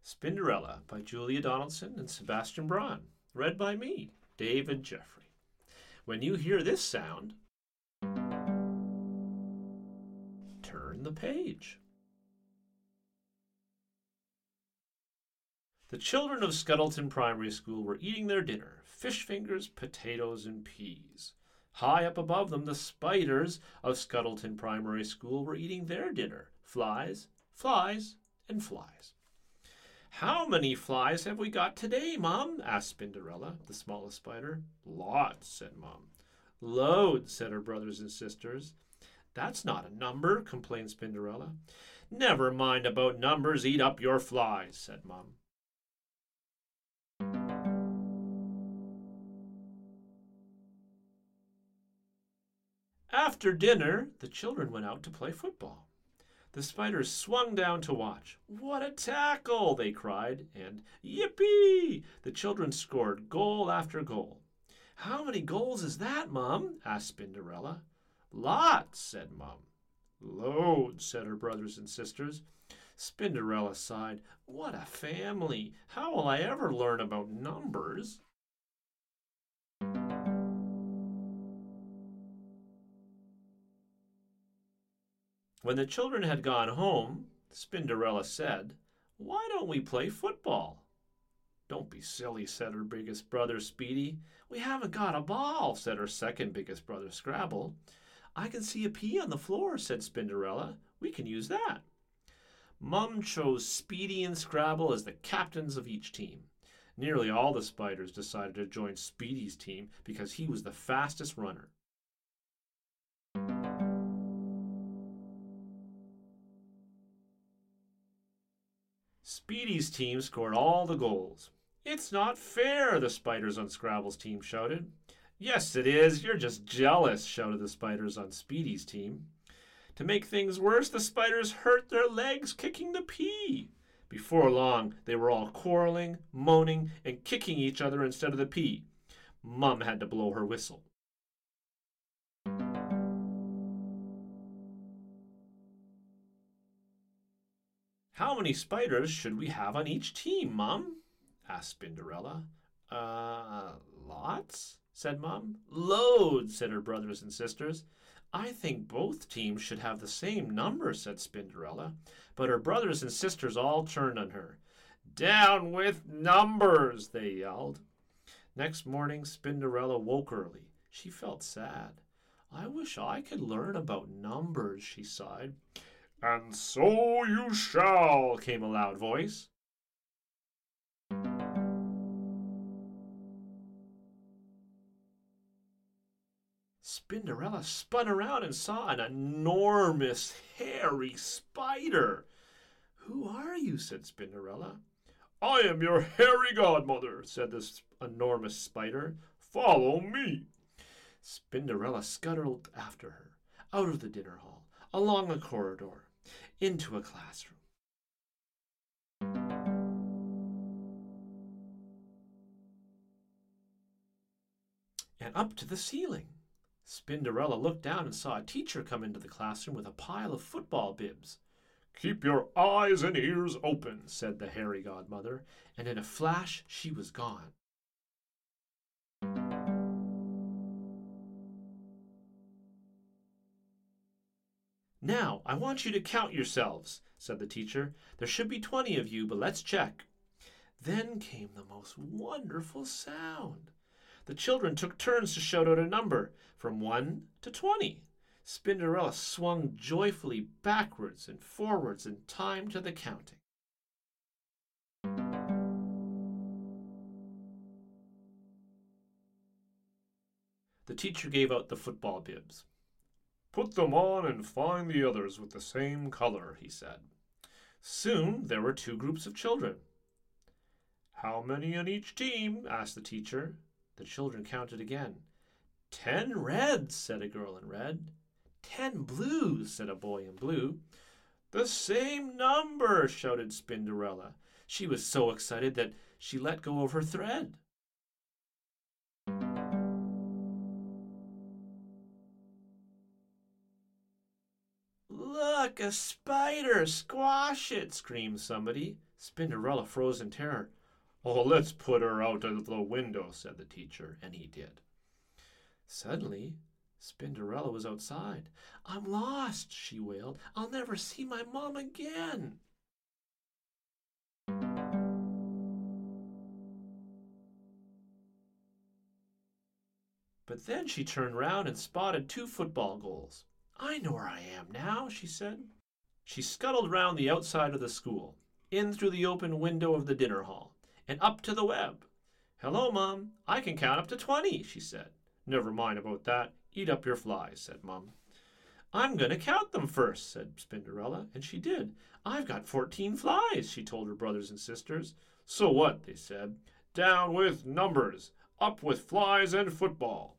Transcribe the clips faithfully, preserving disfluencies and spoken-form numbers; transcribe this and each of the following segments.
Spinderella by Julia Donaldson and Sebastian Braun. Read by me, David Jeffrey. When you hear this sound, turn the page. The children of Scuttleton Primary School were eating their dinner, fish fingers, potatoes, and peas. High up above them, the spiders of Scuttleton Primary School were eating their dinner, flies, flies, and flies. "How many flies have we got today, Mom?" asked Spinderella, the smallest spider. "Lots," said Mom. "Loads," said her brothers and sisters. "That's not a number," complained Spinderella. "Never mind about numbers, eat up your flies," said Mom. After dinner, the children went out to play football. The spiders swung down to watch. "What a tackle!" they cried, and "Yippee!" The children scored goal after goal. "How many goals is that, Mom?" asked Spinderella. "Lots," said Mom. "Loads," said her brothers and sisters. Spinderella sighed. "What a family! How will I ever learn about numbers?" When the children had gone home, Spinderella said, "Why don't we play football?" "Don't be silly," said her biggest brother, Speedy. "We haven't got a ball," said her second biggest brother, Scrabble. "I can see a pea on the floor," said Spinderella. "We can use that." Mum chose Speedy and Scrabble as the captains of each team. Nearly all the spiders decided to join Speedy's team because he was the fastest runner. Speedy's team scored all the goals. "It's not fair," the spiders on Scrabble's team shouted. "Yes, it is. You're just jealous," shouted the spiders on Speedy's team. To make things worse, the spiders hurt their legs kicking the pea. Before long, they were all quarreling, moaning, and kicking each other instead of the pea. Mum had to blow her whistle. "How many spiders should we have on each team, Mum?" asked Spinderella. Uh, lots, said Mum. "Loads," said her brothers and sisters. "I think both teams should have the same number," said Spinderella. But her brothers and sisters all turned on her. "Down with numbers!" they yelled. Next morning, Spinderella woke early. She felt sad. "I wish I could learn about numbers," she sighed. "And so you shall," came a loud voice. Spinderella spun around and saw an enormous, hairy spider. "Who are you?" said Spinderella. "I am your hairy godmother," said this enormous spider. "Follow me." Spinderella scuttled after her, out of the dinner hall, along a corridor, into a classroom. And up to the ceiling. Spinderella looked down and saw a teacher come into the classroom with a pile of football bibs. "Keep your eyes and ears open," said the hairy godmother, and in a flash she was gone. "Now, I want you to count yourselves," said the teacher. "There should be twenty of you, but let's check." Then came the most wonderful sound. The children took turns to shout out a number, from one to twenty. Spinderella swung joyfully backwards and forwards in time to the counting. The teacher gave out the football bibs. "Put them on and find the others with the same color," he said. Soon there were two groups of children. "How many on each team?" asked the teacher. The children counted again. "Ten reds," said a girl in red. "Ten blues," said a boy in blue. "The same number," shouted Spinderella. She was so excited that she let go of her thread. Look, a spider! Squash it! Screamed somebody. Spinderella froze in terror. Oh, let's put her out of the window, said the teacher, and he did. Suddenly, Spinderella was outside. I'm lost, she wailed. I'll never see my mom again. But then she turned round and spotted two football goals. I know where I am now, she said. She scuttled round the outside of the school, in through the open window of the dinner hall, and up to the web. Hello, Mum. I can count up to twenty, she said. Never mind about that. Eat up your flies, said Mum. I'm going to count them first, said Spinderella, and she did. I've got fourteen flies, she told her brothers and sisters. So what, they said. Down with numbers. Up with flies and football.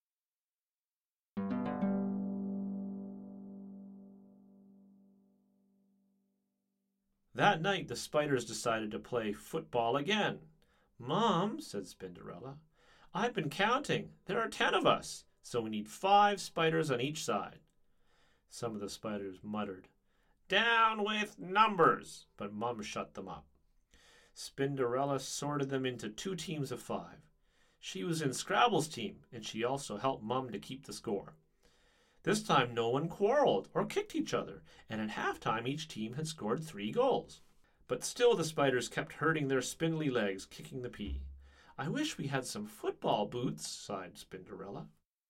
That night the spiders decided to play football again. Mom, said Spinderella, I've been counting. There are ten of us, so we need five spiders on each side. Some of the spiders muttered, Down with numbers, but Mum shut them up. Spinderella sorted them into two teams of five. She was in Scrabble's team, and she also helped Mum to keep the score. This time no one quarreled or kicked each other, and at halftime each team had scored three goals. But still the spiders kept hurting their spindly legs, kicking the pea. I wish we had some football boots, sighed Spinderella.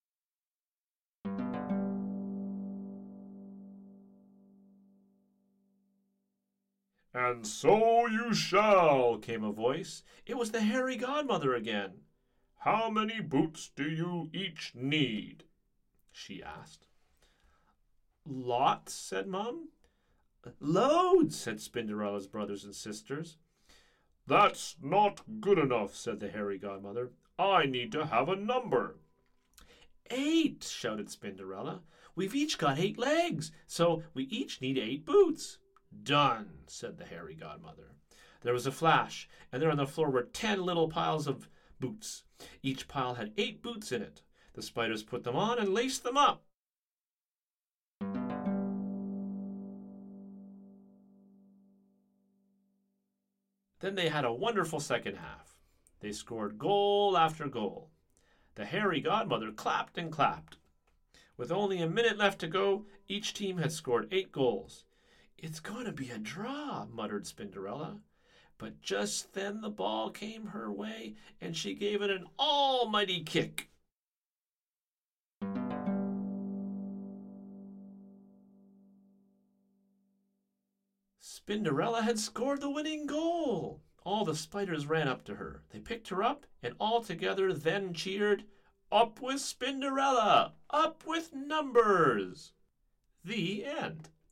And so you shall, came a voice. It was the hairy godmother again. How many boots do you each need? She asked. Lots, said Mum. Loads, said Spinderella's brothers and sisters. That's not good enough, said the hairy godmother. I need to have a number. Eight, shouted Spinderella. We've each got eight legs, so we each need eight boots. Done, said the hairy godmother. There was a flash, and there on the floor were ten little piles of boots. Each pile had eight boots in it. The spiders put them on and laced them up. Then they had a wonderful second half. They scored goal after goal. The hairy godmother clapped and clapped. With only a minute left to go, each team had scored eight goals. It's going to be a draw, muttered Spinderella. But just then the ball came her way, and she gave it an almighty kick. Spinderella had scored the winning goal. All the spiders ran up to her. They picked her up, and all together then cheered, Up with Spinderella! Up with numbers! The end.